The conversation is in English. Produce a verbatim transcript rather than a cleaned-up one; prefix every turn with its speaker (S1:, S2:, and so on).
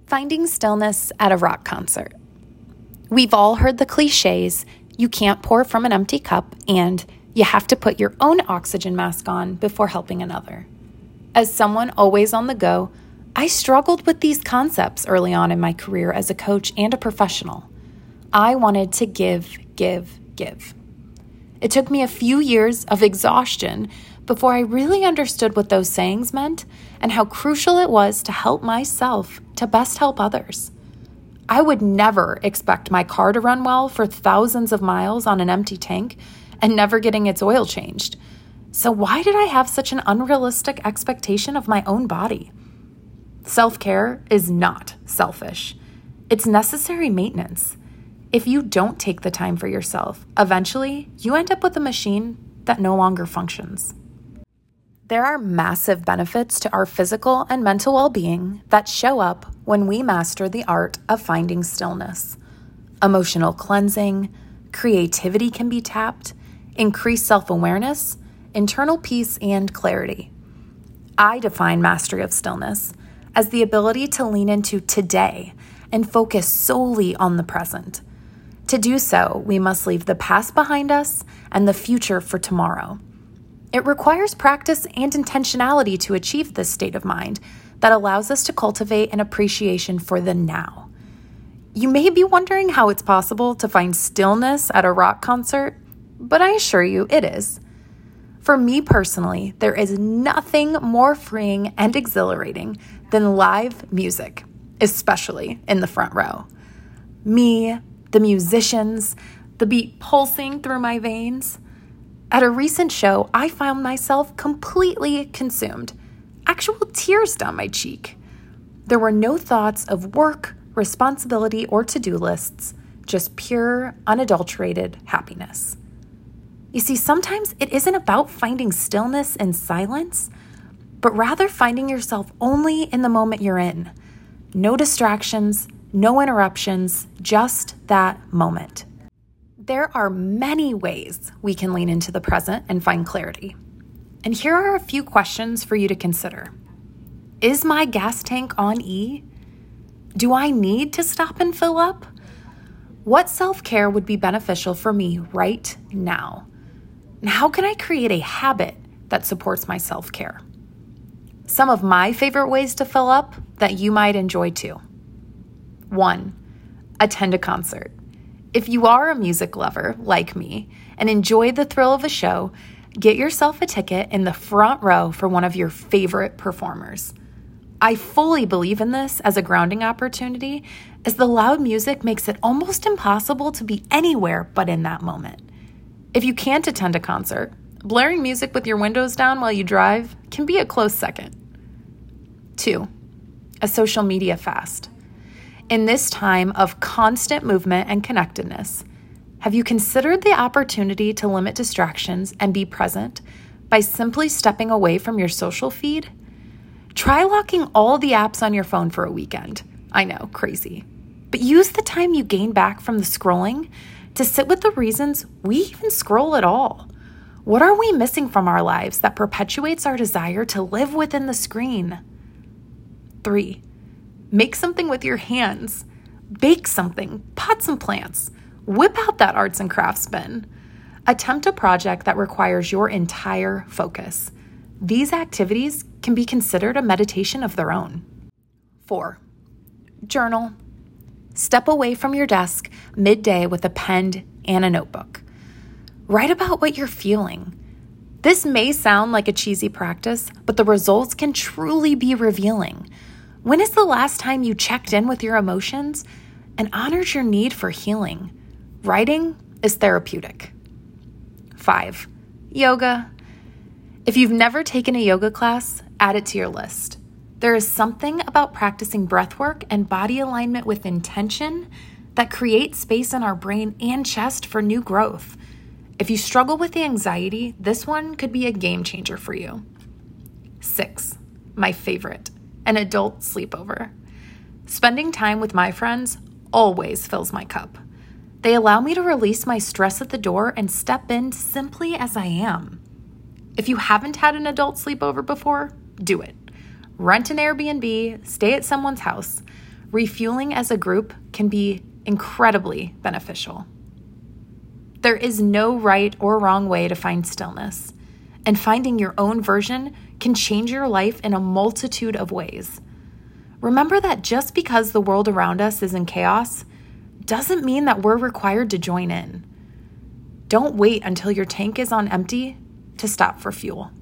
S1: Finding stillness at a rock concert. We've all heard the cliches, you can't pour from an empty cup, and you have to put your own oxygen mask on before helping another. As someone always on the go, I struggled with these concepts early on in my career as a coach and a professional. I wanted to give, give, give. It took me a few years of exhaustion before I really understood what those sayings meant and how crucial it was to help myself to best help others. I would never expect my car to run well for thousands of miles on an empty tank and never getting its oil changed. So why did I have such an unrealistic expectation of my own body? Self-care is not selfish. It's necessary maintenance. If you don't take the time for yourself, eventually you end up with a machine that no longer functions. There are massive benefits to our physical and mental well-being that show up when we master the art of finding stillness. Emotional cleansing, creativity can be tapped, increased self-awareness, internal peace, and clarity. I define mastery of stillness as the ability to lean into today and focus solely on the present. To do so, we must leave the past behind us and the future for tomorrow. It requires practice and intentionality to achieve this state of mind that allows us to cultivate an appreciation for the now. You may be wondering how it's possible to find stillness at a rock concert, but I assure you it is. For me personally, there is nothing more freeing and exhilarating than live music, especially in the front row. Me, the musicians, the beat pulsing through my veins. At a recent show, I found myself completely consumed, actual tears down my cheek. There were no thoughts of work, responsibility, or to-do lists, just pure, unadulterated happiness. You see, sometimes it isn't about finding stillness and silence, but rather finding yourself only in the moment you're in. No distractions, no interruptions, just that moment. There are many ways we can lean into the present and find clarity. And here are a few questions for you to consider. Is my gas tank on E? Do I need to stop and fill up? What self-care would be beneficial for me right now? And how can I create a habit that supports my self-care? Some of my favorite ways to fill up that you might enjoy too. One, attend a concert. If you are a music lover like me and enjoy the thrill of a show, get yourself a ticket in the front row for one of your favorite performers. I fully believe in this as a grounding opportunity, as the loud music makes it almost impossible to be anywhere but in that moment. If you can't attend a concert, blaring music with your windows down while you drive can be a close second. Two, a social media fast. In this time of constant movement and connectedness, have you considered the opportunity to limit distractions and be present by simply stepping away from your social feed? Try locking all the apps on your phone for a weekend. I know, crazy. But use the time you gain back from the scrolling to sit with the reasons we even scroll at all. What are we missing from our lives that perpetuates our desire to live within the screen? Three, make something with your hands. Bake something, pot some plants, whip out that arts and crafts bin. Attempt a project that requires your entire focus. These activities can be considered a meditation of their own. Four, journal. Step away from your desk midday with a pen and a notebook. Write about what you're feeling. This may sound like a cheesy practice, but the results can truly be revealing. When is the last time you checked in with your emotions and honored your need for healing? Writing is therapeutic. Five, yoga. If you've never taken a yoga class, add it to your list. There is something about practicing breathwork and body alignment with intention that creates space in our brain and chest for new growth. If you struggle with anxiety, this one could be a game changer for you. Six, my favorite, an adult sleepover. Spending time with my friends always fills my cup. They allow me to release my stress at the door and step in simply as I am. If you haven't had an adult sleepover before, do it. Rent an Airbnb, stay at someone's house. refueling as a group can be incredibly beneficial. There is no right or wrong way to find stillness, and finding your own version can change your life in a multitude of ways. Remember that just because the world around us is in chaos doesn't mean that we're required to join in. Don't wait until your tank is on empty to stop for fuel.